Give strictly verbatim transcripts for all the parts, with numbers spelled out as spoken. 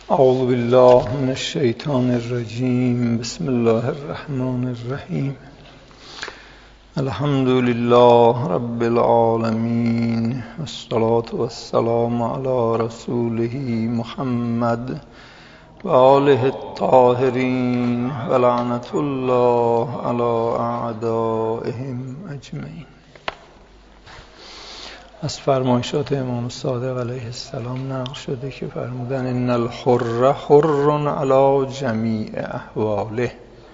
اعوذ بالله من الشیطان الرجیم. بسم الله الرحمن الرحیم. الحمد لله رب العالمین والصلاة والسلام علی رسوله محمد و آله الطاهرین و لعنت الله علی اعدائهم اجمعین. از فرمایشات امام صادق علیه السلام نقل شده که فرمودن ان الحر حر علی جمیع احواله.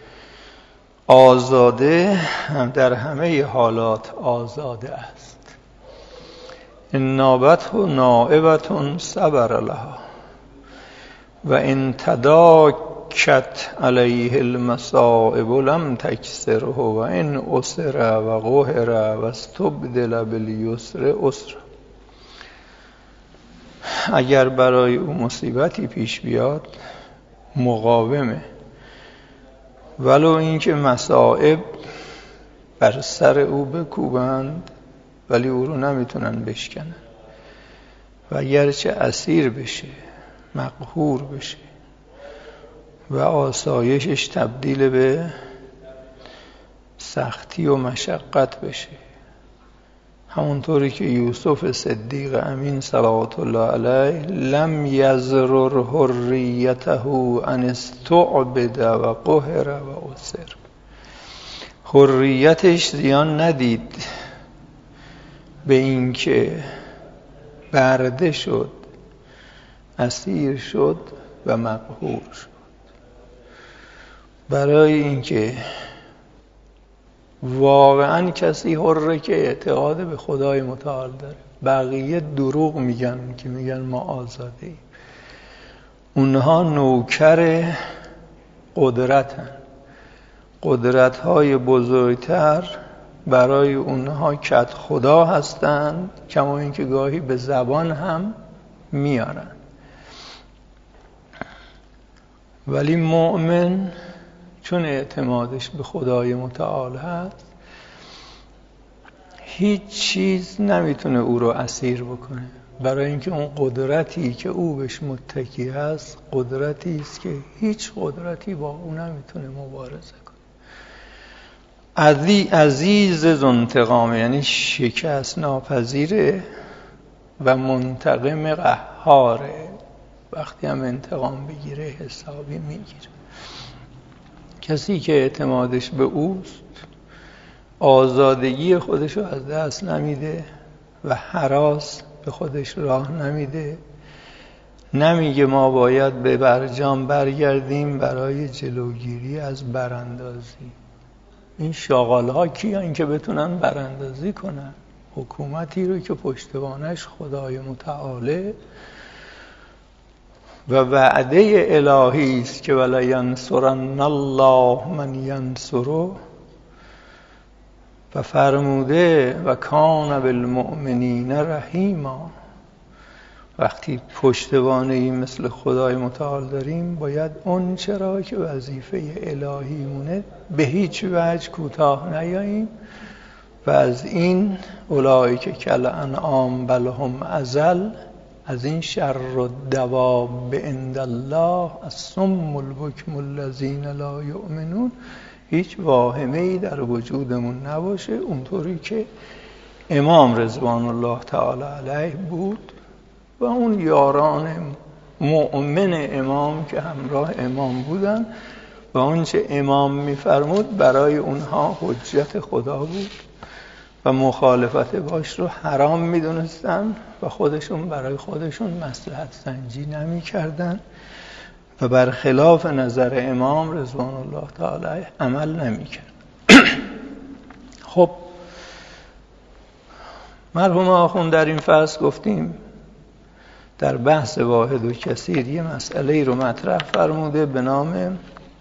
آزاده در همه حالات آزاده است. ان نابته نائبة صبر لها و ان تداکت علیه المصائب لم تکسره و ان اسر و قهر و استبدل بالیسر اسر. اگر برای او مصیبتی پیش بیاد مقاومه، ولو اینکه مصائب بر سر او بکوبند ولی او رو نمیتونن بشکنن، و اگرچه اسیر بشه، مقهور بشه و آسایشش تبدیل به سختی و مشقت بشه، همونطوری که یوسف صدیق امین صلوات الله علیه لم یضرر حریته ان استعبد و قهر و اسر. حریتش زیان ندید به این که برده شد، اسیر شد و مقهور شد. برای اینکه واقعا کسی حره که اعتقاد به خدای متعال داره. بقیه دروغ میگن که میگن ما آزاده ایم. اونها نوکر قدرتن. قدرت های بزرگتر برای اونها کد خدا هستند، کما اینکه گاهی به زبان هم میارن. ولی مؤمن چون اعتمادش به خدای متعال هست، هیچ چیز نمیتونه او رو اسیر بکنه، برای اینکه اون قدرتی که او بهش متکی هست قدرتی است که هیچ قدرتی با او نمیتونه مبارزه کنه. عزیز ذو انتقام یعنی شکست ناپذیره و منتقم قهاره. وقتی هم انتقام بگیره حسابی میگیره. کسی که اعتمادش به اوست آزادگی خودشو از دست نمیده و هراس به خودش راه نمیده. نمیگه ما باید به برجام برگردیم برای جلوگیری از براندازی. این شاغال ها کیان که بتونن براندازی کنن؟ حکومتی رو که پشتوانش خدای متعاله و وعده الهی است که ولا ینصرن الله من ینصره، و فرموده و کان بالمؤمنین رحیما. وقتی پشتوانه‌ای مثل خدای متعال داریم باید اون چرا که وظیفه الهی مونه به هیچ وجه کوتاه نیاییم و از این اولئک کالانعام بل هم اضل، از این شر و دواب عند الله الصم البکم الذین لا یؤمنون هیچ واهمه‌ای در وجودمون نباشه. اونطوری که امام رضوان الله تعالی علیه بود و اون یاران مؤمن امام که همراه امام بودن و اون چه امام میفرمود برای اونها حجت خدا بود و مخالفت باش رو حرام میدونستن و خودشون برای خودشون مصلحت سنجی نمی کردن و برخلاف نظر امام رضوان الله تعالی عمل نمی کردن. خب مرحوم آخوند در این فصل گفتیم در بحث واحد و کثیر یه مسئله رو مطرح فرموده به نام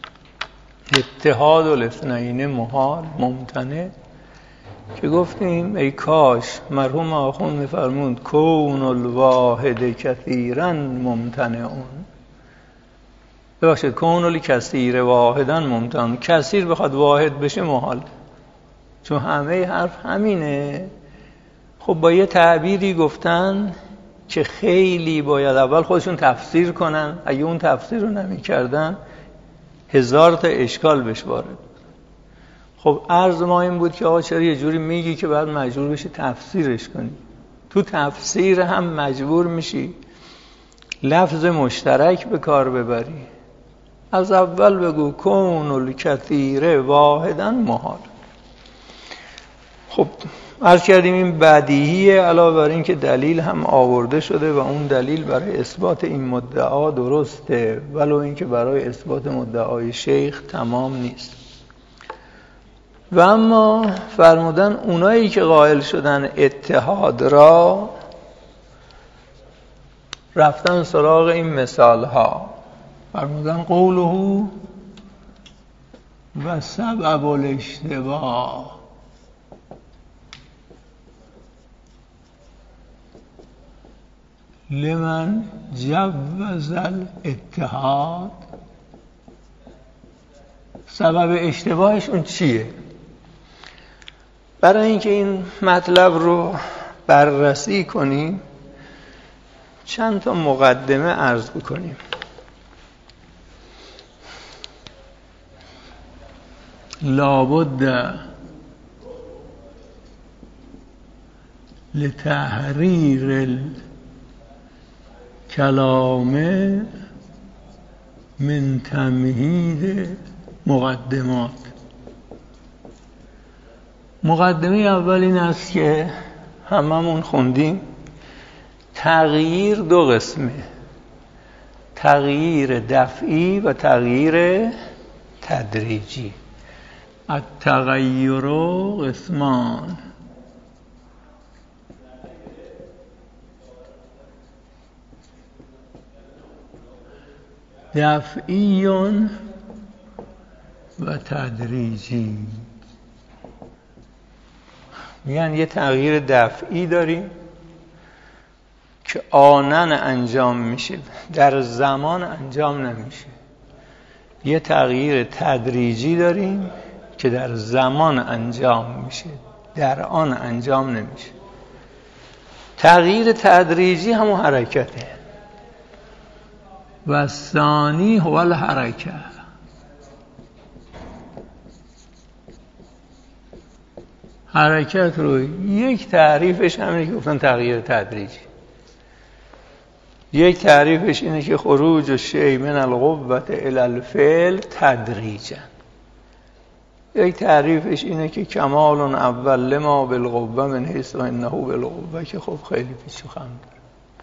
اتحاد الاثنین محال ممتنع، که گفتیم ای کاش مرحوم آخوند می‌فرمود کون الواحد کثیرا ممتنعون. ببخشید کون الکثیر واحدا ممتنع. کثیر بخواد واحد بشه محال، چون همه حرف همینه. خب با یه تعبیری گفتن که خیلی باید اول خودشون تفسیر کنن، اگه اون تفسیر رو نمی کردن هزار تا اشکال بهش وارد. خب عرض ما این بود که آقا چرا یه جوری میگی که بعد مجبور بشی تفسیرش کنی؟ تو تفسیر هم مجبور میشی لفظ مشترک به کار ببری. از اول بگو کون الکثیر واحدا محال. خب عرض کردیم این بدیهیه، علاوه بر این که دلیل هم آورده شده و اون دلیل برای اثبات این مدعا درسته، ولو این که برای اثبات مدعای شیخ تمام نیست. و اما فرمودن اونایی که قائل شدن اتحاد را رفتن سراغ این مثال ها، فرمودن قوله و سبب الاشتباه لمن جوز الاتحاد. سبب اشتباهش اون چیه؟ برای اینکه این مطلب رو بررسی کنیم چند تا مقدمه عرض بکنیم. لابد لتحریر الکلام من تمهید مقدمات. مقدمه اول این است که هممون خوندیم تغییر دو قسمه، تغییر دفعی و تغییر تدریجی. التغییر قسمان، دفعی و تدریجی. میگن یه تغییر دفعی داریم که آنن انجام میشه، در زمان انجام نمیشه. یه تغییر تدریجی داریم که در زمان انجام میشه، در آن انجام نمیشه. تغییر تدریجی همون حرکته. و ثانی هو الحرکه. حرکت رو یک تعریفش همینه که گفتن تغییر تدریجی. یک تعریفش اینه که خروج الشیء من القوة الی الفعل تدریجا. یک تعریفش اینه که کمال اول لما بالقوة من حیث انه بالقوة، که خب خیلی پیچ و خم داره.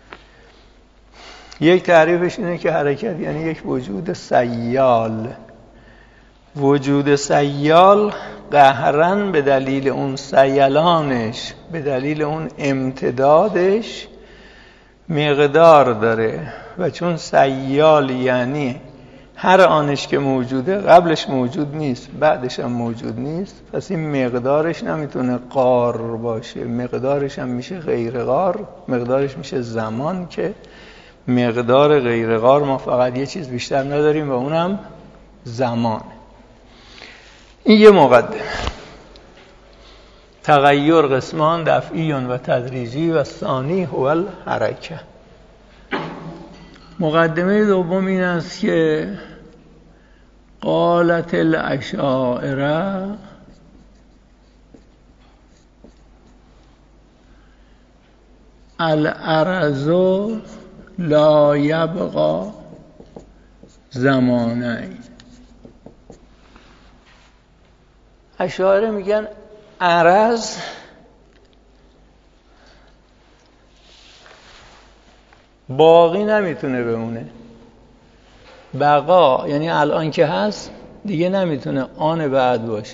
یک تعریفش اینه که حرکت یعنی یک وجود سیال. وجود سیال قهرن به دلیل اون سیلانش، به دلیل اون امتدادش مقدار داره. و چون سیال یعنی هر آنش که موجوده قبلش موجود نیست بعدش هم موجود نیست، پس این مقدارش نمیتونه قار باشه، مقدارش هم میشه غیر قار، مقدارش میشه زمان، که مقدار غیر قار ما فقط یه چیز بیشتر نداریم و اونم زمان. این یه مقدمه. تغییر قسمان دفعی و تدریجی و ثانی هو الحرکه. مقدمه دوم این است که قالت الاشاعره العرض لا یبقى زمانین. اشاعره میگن عرض باقی نمیتونه بمونه. بقا یعنی الان که هست دیگه نمیتونه آن بعد باشه.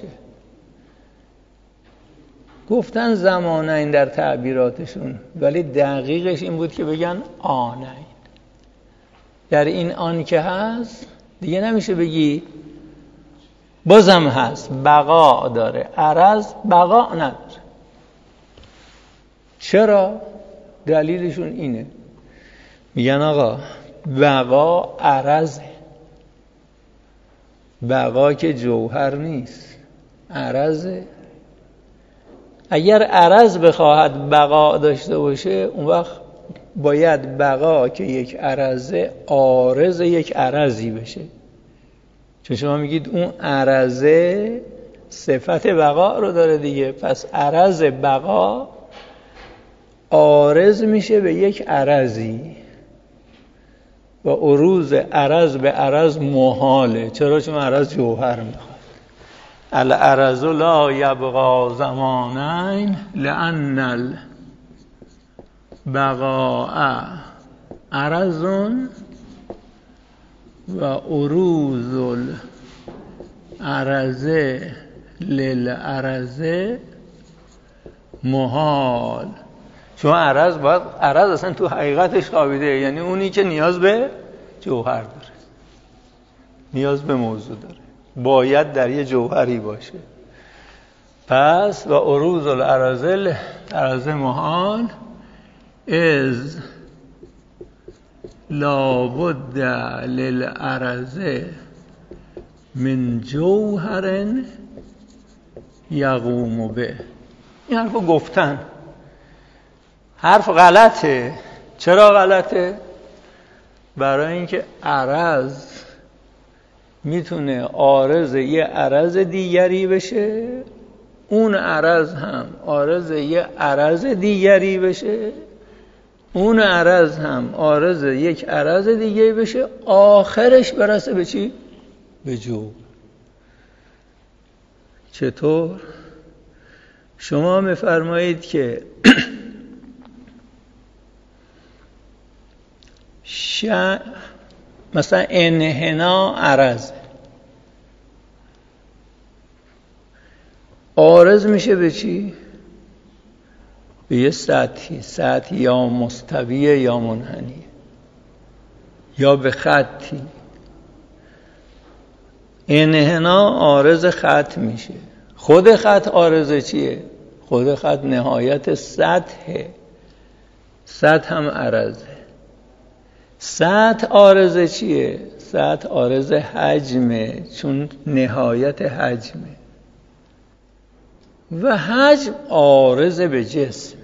گفتن زمانین در تعبیراتشون، ولی دقیقش این بود که بگن آنین. در این آن که هست دیگه نمیشه بگی بازم هست، بقا داره. عرض بقا نداره. چرا؟ دلیلشون اینه، میگن آقا بقا عرضه. بقا که جوهر نیست، عرضه. اگر عرض بخواهد بقا داشته باشه اون وقت باید بقا که یک عرضه عارض یک عرضی بشه. چون شما میگید اون عرضه صفت بقا رو داره دیگه، پس عرض بقا عارض میشه به یک عرضی و عروض عرض به عرض محاله. چرا؟ چون عرض جوهر میخواد. العرض لا یبقا زمانین لأن البقاء عرض و عروض العرض للعرض محال. چون عرض باید، عرض اصلا تو حقیقتش خوابیده، یعنی اونی که نیاز به جوهر داره، نیاز به موضوع داره، باید در یه جوهری باشه. پس و عروض العرض العرض محال از لابد للعرض من جوهر یقوم به. این حرف گفتن، حرف غلطه. چرا غلطه؟ برای اینکه عرض میتونه عارض یه عرض دیگری بشه، اون عرض هم عارض یه عرض دیگری بشه، اون عرض هم عارض یک عرض دیگری بشه، آخرش برسه به چی؟ به جو. چطور؟ شما میفرمایید که ش... مثلا انحنا عرض عارض میشه به چی؟ به یه سطحی، سطحی یا مستویه یا منحنیه یا به خطی. انحنا عارض خط میشه. خود خط عارض چیه؟ خود خط نهایت سطحه، سطح هم عرضه. سطح عارض چیه؟ سطح عارض حجمه، چون نهایت حجمه. و حجم عارض به جسمه.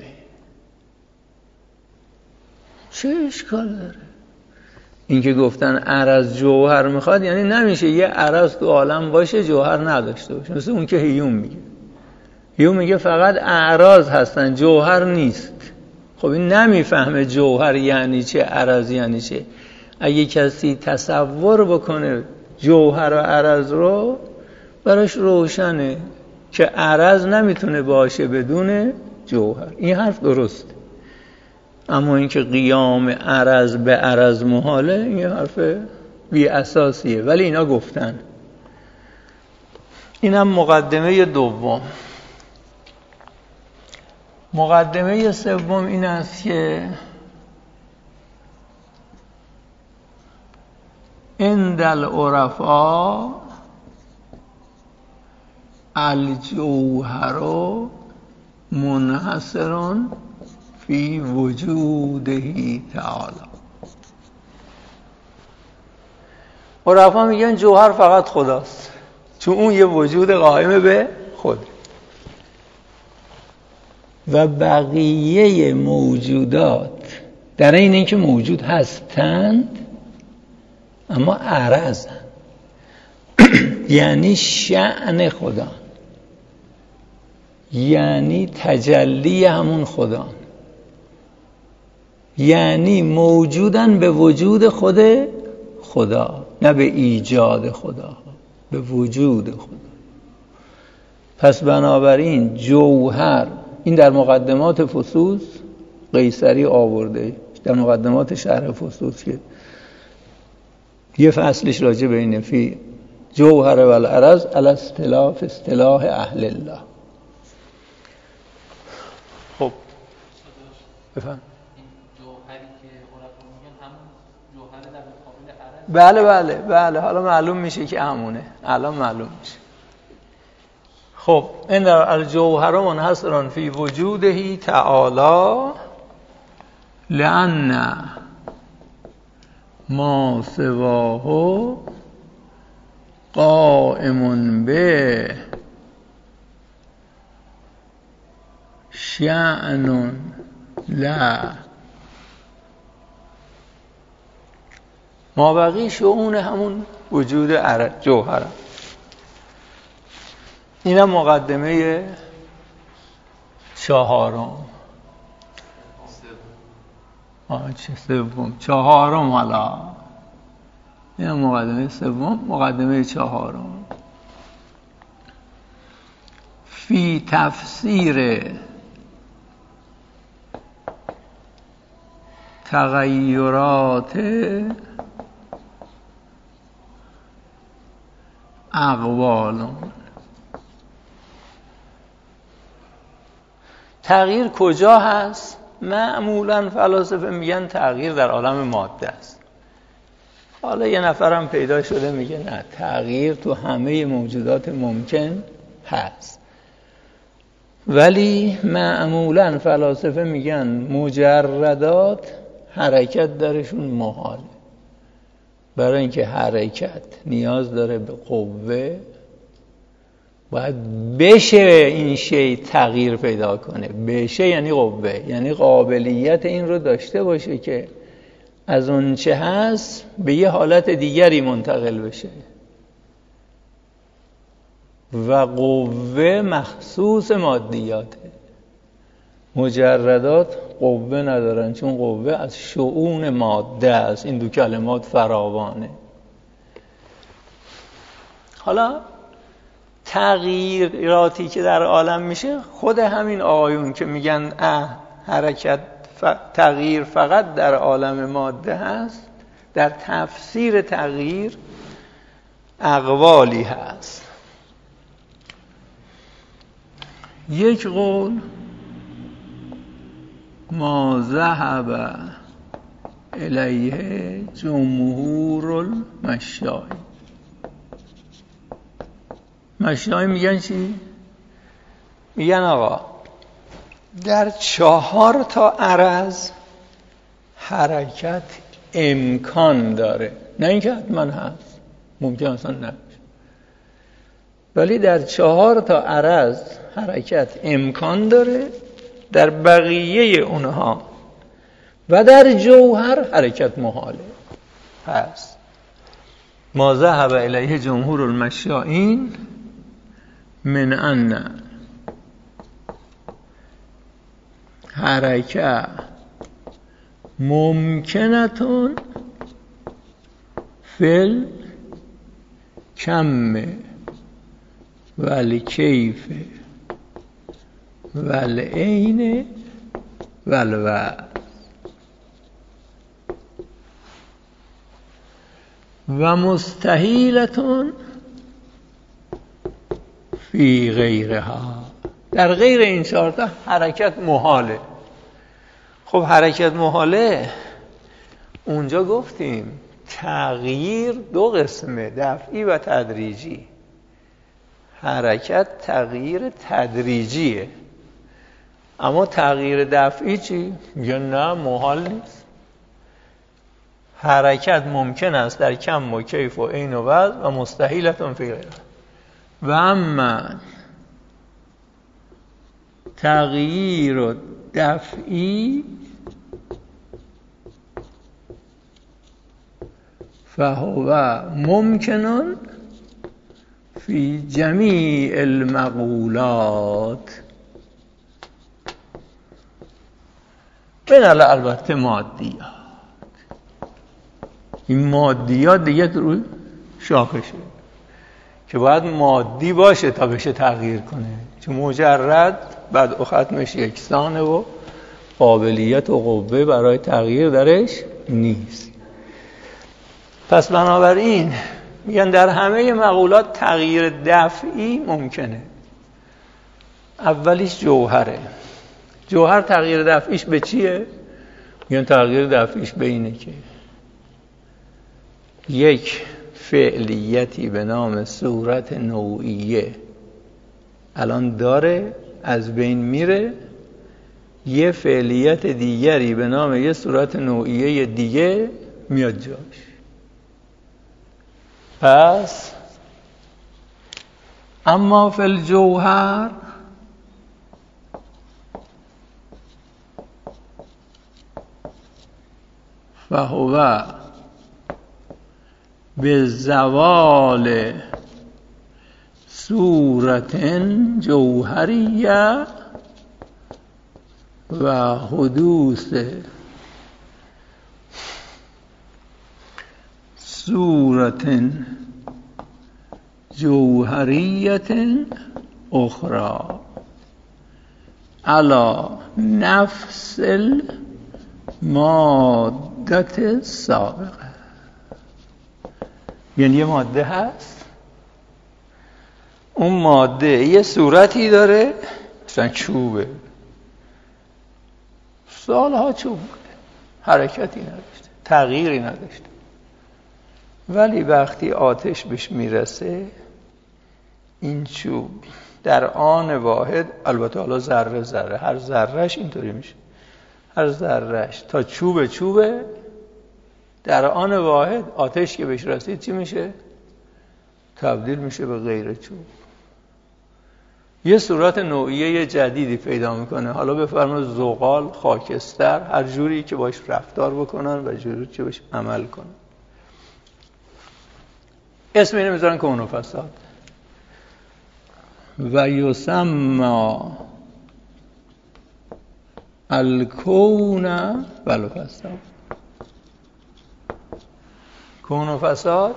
چه اشکال داره؟ این که گفتن عرض جوهر میخواد، یعنی نمیشه یه عرض تو عالم باشه جوهر نداشته باشه. مثل اون که هیوم میگه. هیوم میگه فقط اعراض هستن، جوهر نیست. خب این نمیفهمه جوهر یعنی چه، عرض یعنی چه. اگه کسی تصور بکنه جوهر و عرض رو، براش روشنه که عرض نمیتونه باشه بدون جوهر. این حرف درسته. اما اینکه قیام عرض به عرض محاله، این حرف بی اساسیه. ولی اینا گفتن. اینم مقدمه دوم. مقدمه سوم این است که عند العرفاء الجوهر منحصر فی وجوده تعالی. عرفا میگن جوهر فقط خداست، چون اون یه وجود قائم به خود و بقیه موجودات در این اینکه موجود هستند اما عرضن، یعنی شأن خدا، یعنی تجلی همون خدا، یعنی موجودن به وجود خود خدا، نه به ایجاد خدا، به وجود خدا. پس بنابراین جوهر، این در مقدمات فصوص قیصری آورده، در مقدمات شرح فصوص که یه فصلش راجع به اینه، فی جوهر و العرض علی اختلاف اصطلاح اهل الله. خب بفهم. جوهری که عرفا میگن همون جوهر در مقابل عرض. بله بله بله، حالا معلوم میشه که همونه، الان معلوم میشه. خب این در الجوهر منحصر فی وجوده تعالی لأن ما سواه قائم به شأن لا مابقی شؤون همون وجود جوهره. اینم مقدمه چهارم. آه چه سوم چهارم. حالا اینم مقدمه سوم. مقدمه چهارم فی تفسیر تغیرات اقوال. تغییر کجا هست؟ معمولا فلاسفه میگن تغییر در عالم ماده است. حالا یه نفرم پیدا شده میگه نه، تغییر تو همه موجودات ممکن هست. ولی معمولا فلاسفه میگن مجردات حرکت درشون محاله. برای اینکه حرکت نیاز داره به قوه، باید بشه این شی تغییر پیدا کنه. بشه یعنی قوه، یعنی قابلیت این رو داشته باشه که از اون چه هست به یه حالت دیگری منتقل بشه. و قوه مخصوص مادیاته. مجردات قوه ندارن، چون قوه از شؤون ماده است. این دو کلمات فراوانه. حالا تغییراتی که در عالم میشه، خود همین آقایون که میگن اه حرکت ف... تغییر فقط در عالم ماده هست، در تفسیر تغییر اقوالی هست. یک قول ما ذهب الیه جمهور المشایخ. مشایخ میگن چی؟ میگن آقا در چهار تا عرض حرکت امکان داره، نه اینکه حتما هست، ممکن اصلا نمیشه، ولی در چهار تا عرض حرکت امکان داره. در بقیه اونها و در جوهر حرکت محاله هست. ما ذهب الیه جمهور المشایین من ان حرکت ممکنتون فی الکم و الکیف و العین و الوضع و مستحیلتون فی غیرها. در غیر این چهارتا حرکت محاله. خب حرکت محاله، اونجا گفتیم تغییر دو قسمه، دفعی و تدریجی. حرکت تغییر تدریجیه، اما تغییر دفعی چی؟ یا نه محال نیست. حرکت ممکن است در کم و کیف و عین و وضع و مستحیلتون فی غیرها. و اما تغییر دفعی فهو ممکنون فی جمیع المقولات. بنال البته مادیات. این مادیات دیگه روی شاخشه که باید مادی باشه تا بشه تغییر کنه، چون مجرد بعد و ختمش یکسانه و قابلیت و قوه برای تغییر درش نیست. پس بنابراین میگن در همه مقولات تغییر دفعی ممکنه. اولیش جوهره. جوهر تغییر دفعیش به چیه؟ میگن تغییر دفعیش به اینه که یک فعلیتی به نام صورت نوعیه الان داره، از بین میره، یه فعلیت دیگری به نام یه صورت نوعیه دیگه میاد جاش. پس اما فی الجوهر فهو به زوال صورت جوهریه و حدوث صورت جوهریت اخرى علی نفس المادت سابقه. یعنی یه ماده هست، اون ماده یه صورتی داره، مثلا چوبه، سالها چوب بوده، حرکتی نداشته، تغییری نداشته، ولی وقتی آتش بهش میرسه این چوب در آن واحد، البته حالا ذره ذره، هر ذرهش اینطوری میشه، هر ذرهش تا چوب چوبه، در آن واحد آتش که بهش رسید چی میشه؟ تبدیل میشه به غیر چوب، یه صورت نوعیه جدیدی پیدا میکنه. حالا بفرمایید زغال، خاکستر، هر جوری که باش رفتار بکنن و جوری که باش عمل کنن. اسم اینو میذارن کون و فساد. و یسما الکون و الفساد. کون و فساد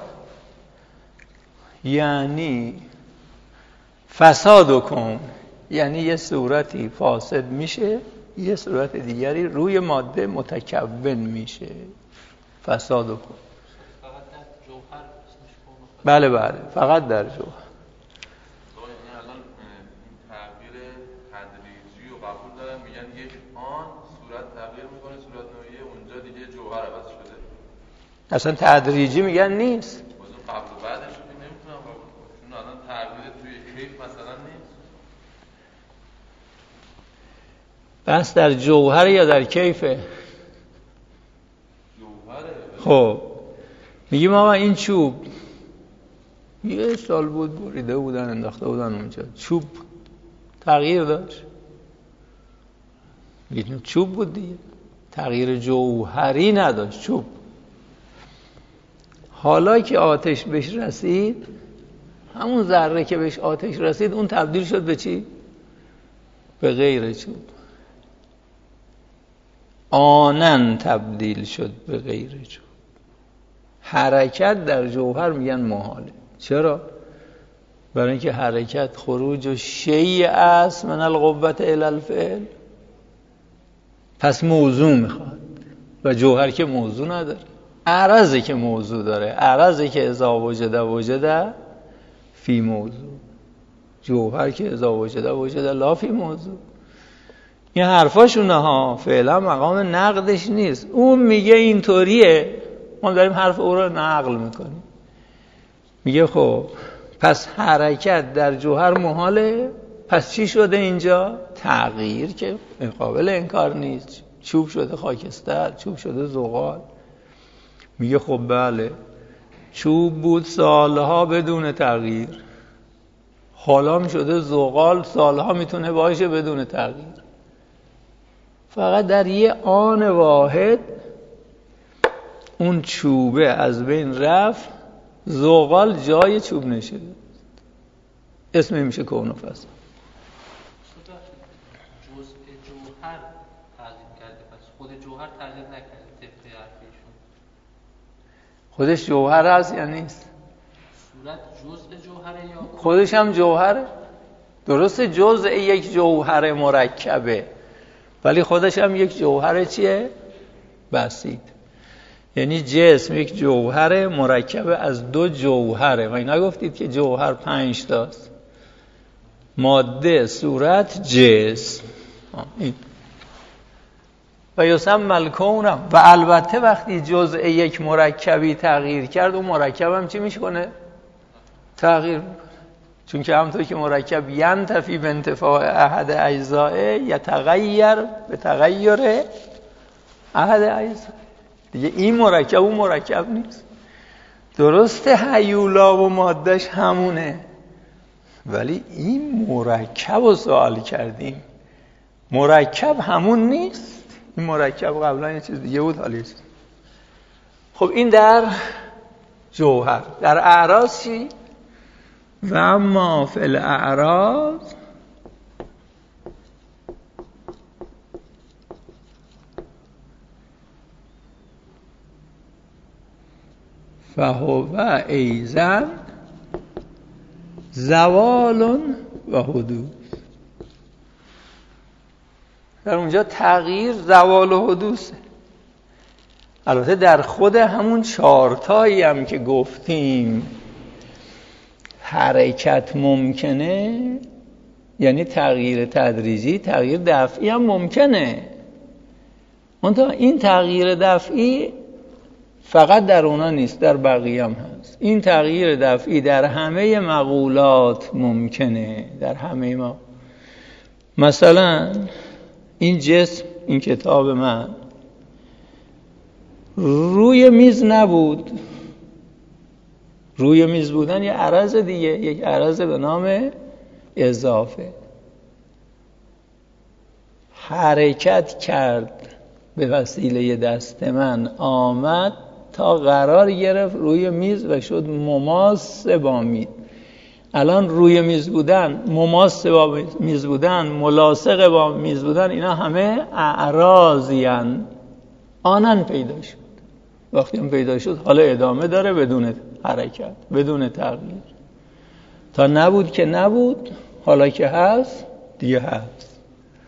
یعنی فساد و کون، یعنی یه صورتی فاسد میشه، یه صورت دیگری روی ماده متکون میشه. فساد و کون فقط در جوهر اسمش کون و فساد. بله بله، فقط در جوهر. این الان این تغییر تدریجی رو قبول دارن، میگن یک آن صورت تغییر میکنه، صورت نوعیه اونجا دیگه جوهر عوض شده. اصلا تدریجی میگن نیست. قبل و بعدش که نمیتونم قبول کنم، چون الان تغییر توی کیف مثلا نیست. بس در جوهر یا در کیفه؟ جوهره. خب میگیم آقا این چوب یه سال بود بریده بودن انداخته بودن اونجا، چوب تغییر داشت، میگیم چوب بود دیگه، تغییر جوهری نداشت چوب. حالا که آتش بهش رسید، همون ذره که بهش آتش رسید اون تبدیل شد به چی؟ به غیر چوب. آنن تبدیل شد به غیر چوب. حرکت در جوهر میگن محاله. چرا؟ برای اینکه حرکت خروج و شیء است من القوة الی الفعل، پس موضوع میخواد و جوهر که موضوع نداره، عرضی که موضوع داره، عرضی که اذا وجد وجد فی موضوع، جوهر که اذا وجد وجد لا فی موضوع. این حرفاشونه ها، فعلا مقام نقدش نیست. اون میگه اینطوریه، ما داریم حرف او رو نقل میکنیم. میگه خب پس حرکت در جوهر محاله، پس چی شده اینجا؟ تغییر که قابل انکار نیست. چوب شده خاکستر، چوب شده زغال. میگه خب بله، چوب بود سالها بدون تغییر، حالا می شده زغال، سالها میتونه باشه بدون تغییر. فقط در یه آن واحد اون چوبه از بین رفت، زغال جای چوب نشده. اسم میشه کون و فساد. جزء جوهر تغییر کرده، پس خود جوهر تغییر نکرده طبق حرفشون. خودش جوهر هست یا نیست؟ صورت جزء جوهره یا خودش هم جوهره. درسته جزء یک جوهر مرکبه، ولی خودش هم یک جوهر چیه؟ بسیط. یعنی جسم یک جوهر مرکب از دو جوهره. و اینا گفتید که جوهر پنج تاست: ماده، صورت، جسم. این و یسمى الکون. و البته وقتی جزء یک مرکبی تغییر کرد، اون مرکب هم چی میشه؟ تغییر میکنه. چون که همونطور که مرکب ینتفی به انتفاع احد اجزائه، یتغیر به تغییر احد اجزائه. دیگه این مرکب اون مرکب نیست. درسته هیولا و مادهش همونه، ولی این مرکب رو سوال کردیم. مرکب همون نیست. این مرکب قبلا یه چیز دیگه بود، حالی است. خب این در جوهر. در اعراض چی؟ و اما فی الاعراض فهو ایزن زوال و حدوث. در اونجا تغییر زوال و حدوثه. البته در خود همون چارتایی هم که گفتیم حرکت ممکنه، یعنی تغییر تدریجی، تغییر دفعی هم ممکنه. منتها این تغییر دفعی فقط در اونا نیست، در بقیه هم هست. این تغییر دفعی در همه مقولات ممکنه، در همه ما. مثلا این جسم، این کتاب من روی میز نبود. روی میز بودن یه عرض دیگه، یک عرض به نام اضافه. حرکت کرد به وسیله دست من، آمد تا قرار گرفت روی میز و شد مماس با میز. الان روی میز بودن، مماس با میز بودن، ملاصق با میز بودن، اینا همه اعراضیان. آنن پیدا شد. وقتی هم پیدا شد حالا ادامه داره بدون حرکت، بدون تغییر. تا نبود که نبود، حالا که هست دیگه هست.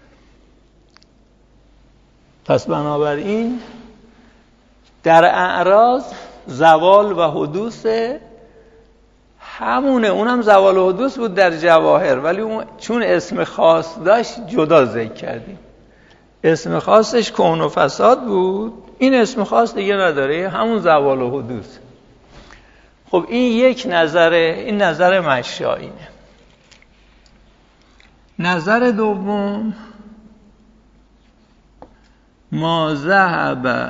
پس بنابراین در اعراض زوال و حدوث همونه. اونم زوال و حدوث بود در جواهر، ولی اون چون اسم خاص داشت جدا ذکر کردیم. اسم خاصش کون و فساد بود، این اسم خاص دیگه نداره، همون زوال و حدوث. خب این یک نظره، این نظر مشایینه. نظر دوم ما ذهب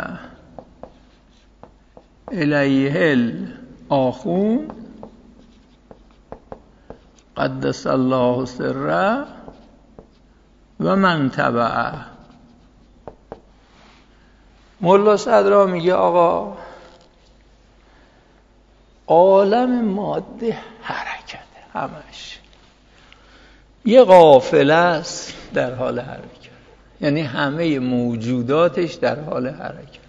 الیه الاخون قدس الله سره و من تبعه. مولا صدرا میگه آقا عالم ماده حرکته، همش یه قافله است در حال حرکت، یعنی همه موجوداتش در حال حرکت.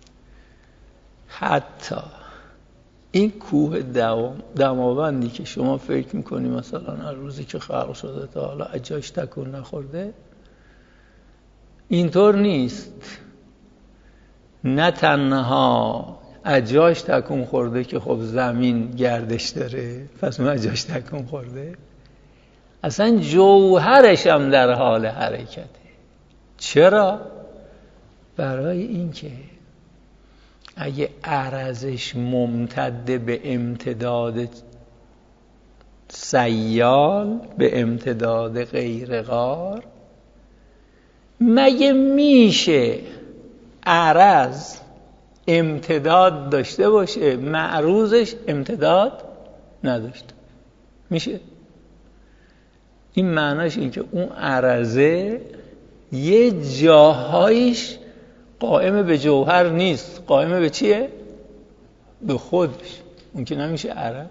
حتی این کوه دماوندی که شما فکر میکنی مثلا از روزی که خلق شده تا حالا اجاش تکون نخورده، اینطور نیست. نه تنها اجاش تکون خورده که خب زمین گردش داره پس اون اجاش تکون خورده، اصلا جوهرش هم در حال حرکته. چرا؟ برای اینکه اگه عرضش ممتد به امتداد سیال، به امتداد غیر غار، مگه میشه عرض امتداد داشته باشه معروضش امتداد نداشته؟ میشه؟ این معناش این که اون عرضه یه جاهایش قائم به جوهر نیست، قائم به چیه؟ به خودش. اون که نمیشه عرض.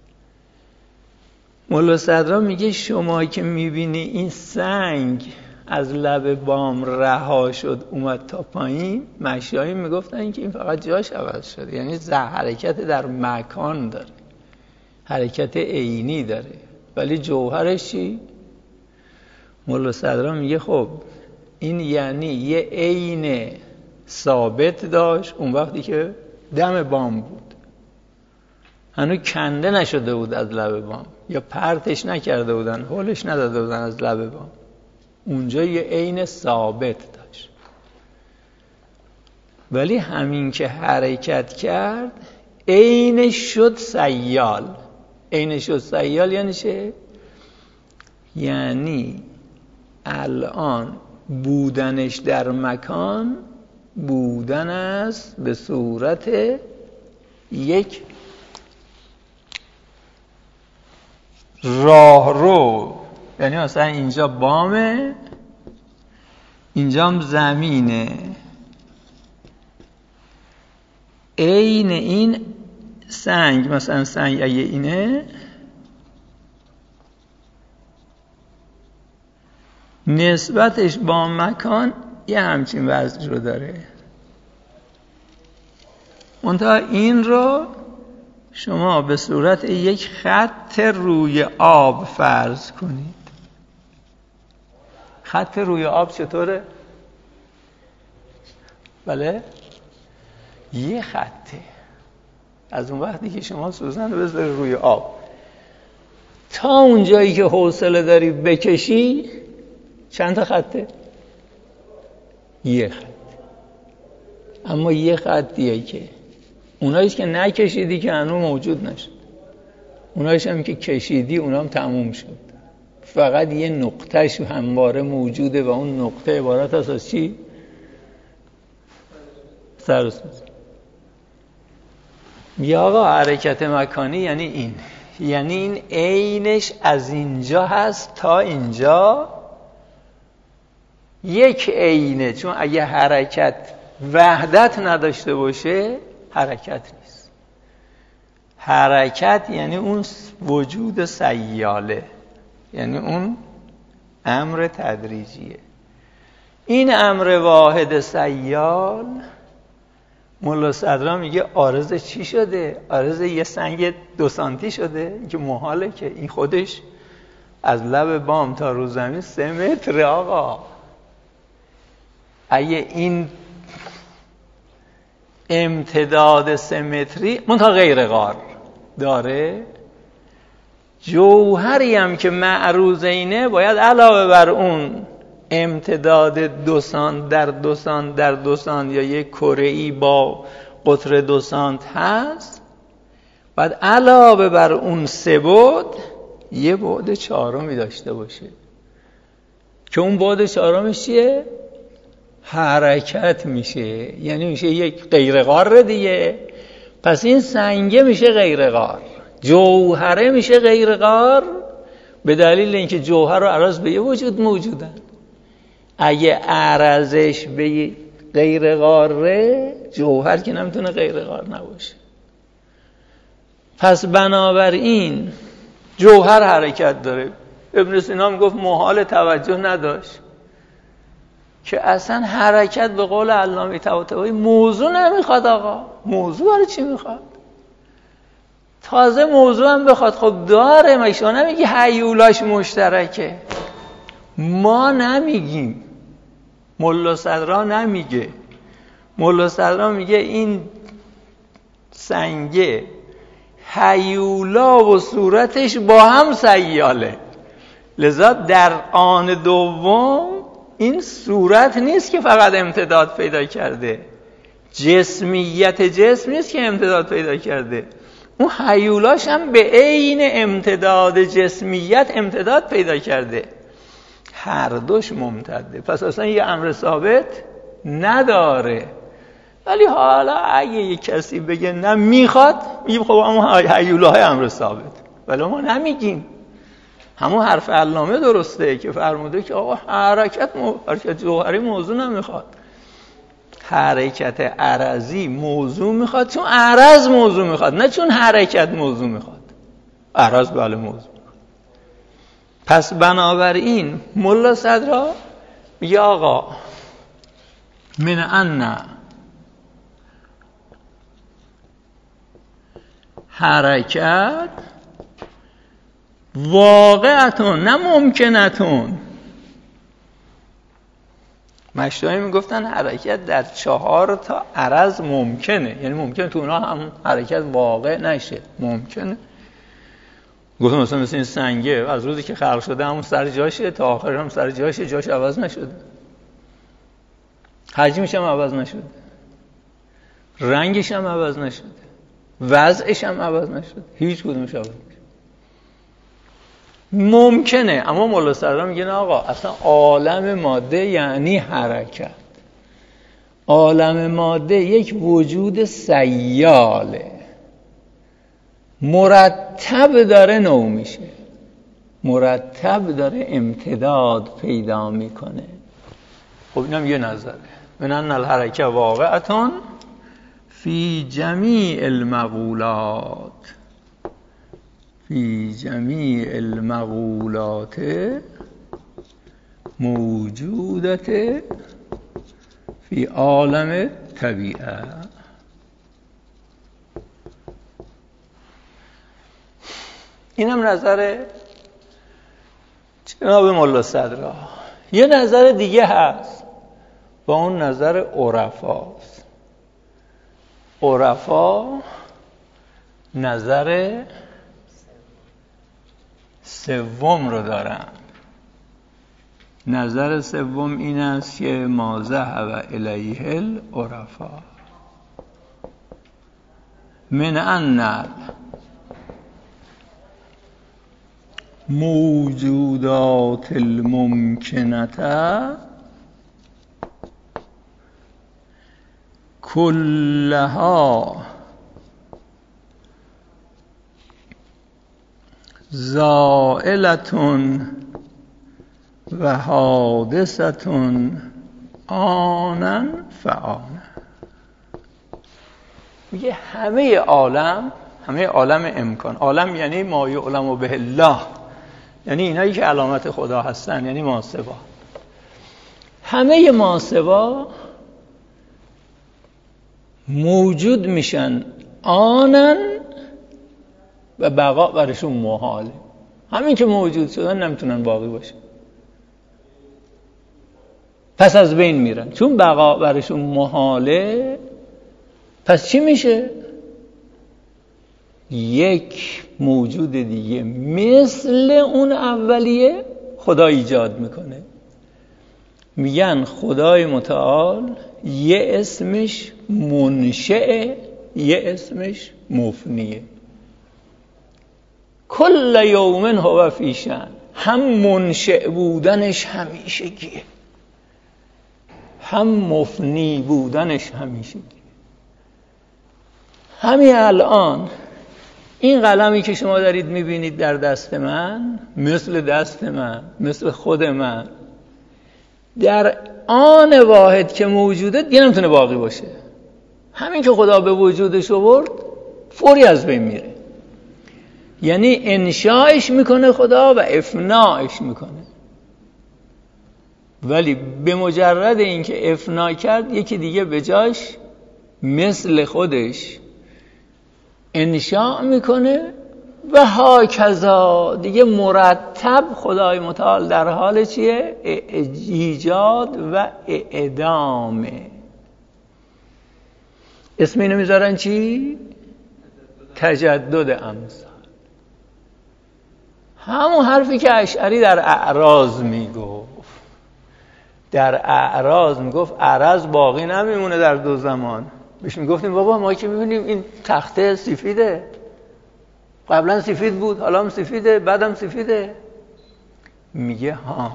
مولا صدرا میگه شما که میبینی این سنگ از لب بام رها شد اومد تا پایین، مشایخ میگفتن که این فقط جاش عوض شده، یعنی حرکت در مکان داره، حرکت عینی داره، ولی جوهرش چی؟ مولا صدرا میگه خب این یعنی یه عین ثابت داشت اون وقتی که دم بام بود، هنوز کنده نشده بود از لب بام، یا پرتش نکرده بودن، هولش نداده بودن از لب بام، اونجا یه عین ثابت داشت. ولی همین که حرکت کرد عینش شد سیال. عینش شد سیال یعنی چه؟ یعنی الان بودنش در مکان بودن است به صورت یک راهرو، یعنی مثلا اینجا بامه، اینجا هم زمینه. عین این سنگ مثلا سنگ اگه اینه، نسبتش با مکان یه همچین وضعی رو داره. منتها این رو شما به صورت یک خط روی آب فرض کنید. خط روی آب چطوره؟ بله؟ یه خطه. از اون وقتی که شما سوزن رو بذاری روی آب تا اون جایی که حوصله داری بکشی چند تا خطه؟ یه خط. اما یه خطیه که اونایش که نکشیدی که هنوز موجود نشد، اونایش هم که کشیدی اونا هم تموم شد، فقط یه نقطهش همواره موجوده و اون نقطه عبارت است از چی؟ سر و سوز. یا آقا حرکت مکانی یعنی این، یعنی این عینش از اینجا هست تا اینجا یک عینه، چون اگه حرکت وحدت نداشته باشه حرکت نیست. حرکت یعنی اون وجود سیاله، یعنی اون امر تدریجیه. این امر واحد سیال مولا صدرا میگه عارض چی شده؟ عارض یه سنگ دو سانتی شده که محاله که این خودش از لب بام تا رو زمین سه متر. آقا اگه این امتداد سه متری منتها غیر غار داره، جوهری هم که معروض اینه باید علاوه بر اون امتداد دو سانت در دو سانت در دو سانت یا یک کره‌ای با قطر دو سانت هست، بعد علاوه بر اون سه بعد یه بعد چهارمی داشته باشه که اون بعد چهارمش چیه؟ حرکت میشه، یعنی میشه یک غیر غار دیگه. پس این سنگه میشه غیر غار، جوهره میشه غیر غار، به دلیل اینکه جوهر و عرض به یه وجود موجودن. اگه عرضش به غیر غاره، جوهر که نمیتونه غیر غار نباشه. پس بنابراین جوهر حرکت داره. ابن سینا میگفت محال توجه نداشت که اصلا حرکت به قول علامه طباطبایی موضوع نمیخواد. آقا موضوع برای چی میخواد؟ تازه موضوع هم بخواد خب داره، مگه شما نمیگی هیولاش مشترکه؟ ما نمیگیم، مولا صدرا نمیگه. مولا صدرا میگه این سنگه هیولا و صورتش با هم سیاله، لذا در آن دوم این صورت نیست که فقط امتداد پیدا کرده، جسمیت جسم نیست که امتداد پیدا کرده، اون هیولاش هم به عین امتداد جسمیت امتداد پیدا کرده، هر دوش ممتده. پس اصلا یه امر ثابت نداره. ولی حالا اگه یه کسی بگه نه میخواد، میگیم خب اما هیولاهای امر ثابت، ولی ما نمیگیم. همون حرف علامه درسته که فرموده که آقا حرکت مو... حرکت جوهری موضوع نمیخواد، حرکت عرضی موضوع میخواد، چون عرض موضوع میخواد، نه چون حرکت موضوع میخواد. عرض بله موضوع میخواد. پس بنابراین مولا صدرا میگه آقا من ان حرکت واقعتون نه ممکنتون. مشتایی میگفتن حرکت در چهار تا عرض ممکنه، یعنی ممکنه تو اونا هم حرکت واقع نشه، ممکنه. گفتم مثلا مثل این سنگه از روزی که خلق شده همون سر جاشه تا آخر هم سر جاشه، جاش عوض نشده، حجمش هم عوض نشده، رنگش هم عوض نشده، وضعش هم عوض نشده، هیچ کدومش عوض نشده. ممکنه. اما مولا صدرا میگه نه آقا اصلا عالم ماده یعنی حرکت. عالم ماده یک وجود سیاله، مرتب داره نو میشه، مرتب داره امتداد پیدا میکنه. خب اینم یه نظره. من ان الحرکه واقعتون فی جمیع المقولات فی جمیع المقولات موجودت فی عالم طبیعه. اینم نظر جناب ملا صدرا. یه نظر دیگه هست با اون نظر عرفاست. عرفا نظر سوم رو دارن. نظر سوم این است که ما ذهب الیه العرفا من ان موجودات الممکنه کلها زائلتون و حادثتون آنن فآنن. میگه همه عالم، همه عالم امکان، عالم یعنی ما یعلم به الله، یعنی اینایی که علامت خدا هستن، یعنی ماسوا، همه ماسوا موجود میشن آنن و بقا برشون محاله. همین که موجود شدن نمیتونن باقی باشن، پس از بین میرن. چون بقا برشون محاله، پس چی میشه؟ یک موجود دیگه مثل اون اولیه خدا ایجاد میکنه. میگن خدای متعال یه اسمش منشئه، یه اسمش مفنیه. کل یوم هو فی شأن. هم منشئ بودنش همیشگیه، هم مفنی بودنش همیشگیه. همین الان این قلمی که شما دارید میبینید در دست من، مثل دست من، مثل خود من، در آن واحد که موجوده دیگه نمیتونه باقی باشه. همین که خدا به وجودش آورد فوری از بین میره. یعنی انشاءش میکنه خدا و افناعش میکنه. ولی به مجرد اینکه افنا کرد، یکی دیگه به جاش مثل خودش انشاء میکنه و هاکذا دیگه مرتب خدای متعال در حال چیه؟ ایجاد و اعدامه. اسم اینو میذارن چی؟ تجدد امثال. همون حرفی که اشعری در اعراض میگفت. در اعراض میگفت عرض باقی نمیمونه در دو زمان. بهش میگفتیم بابا ما که میبینیم این تخته سفیده، قبلا سفید بود، حالا هم سفیده، بعدم سفیده. میگه ها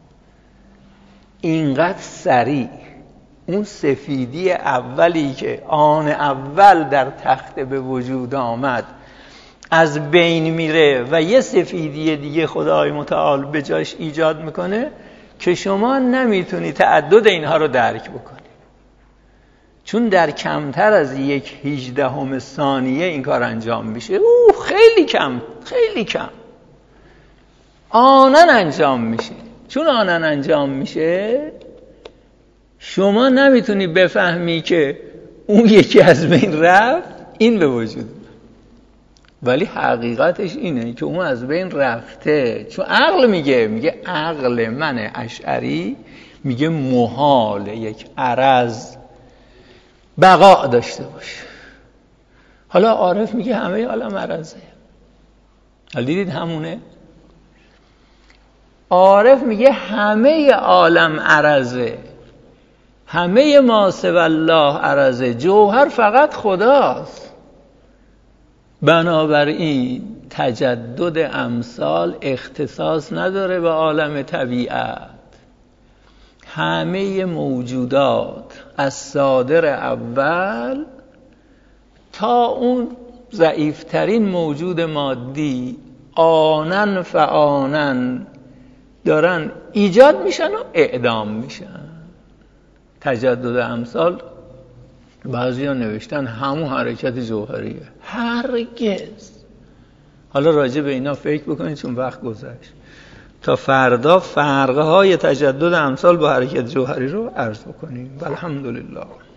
اینقدر سریع اون سفیدی اولی که آن اول در تخته به وجود آمد از بین میره و یه سفیدی دیگه خدای متعال به جاش ایجاد میکنه که شما نمیتونی تعدد اینها رو درک بکنی. چون در کمتر از یک هجدهم ثانیه این کار انجام میشه. اوه خیلی کم، خیلی کم آنن انجام میشه. چون آنن انجام میشه شما نمیتونی بفهمی که اون یکی از بین رفت این به وجود، ولی حقیقتش اینه که اون از بین رفته. چون عقل میگه میگه عقل من اشعری میگه محال یک عرض بقا داشته باشه. حالا عارف میگه همه عالم عرضه. حالا دیدید همونه؟ عارف میگه همه عالم عرضه، همه ما سوی الله عرضه، جوهر فقط خداست. بنابراین تجدد امثال اختصاص نداره به عالم طبیعت. همه موجودات از صادر اول تا اون ضعیفترین موجود مادی آنن فآنن دارن ایجاد میشن و اعدام میشن. تجدد امثال بعضی ها نوشتن همون حرکت جوهریه. هرگز. حالا راجع به اینا فکر بکنید چون وقت گذشت. تا فردا فرقه های تجدد امثال با حرکت جوهری رو عرض بکنیم. الحمدلله.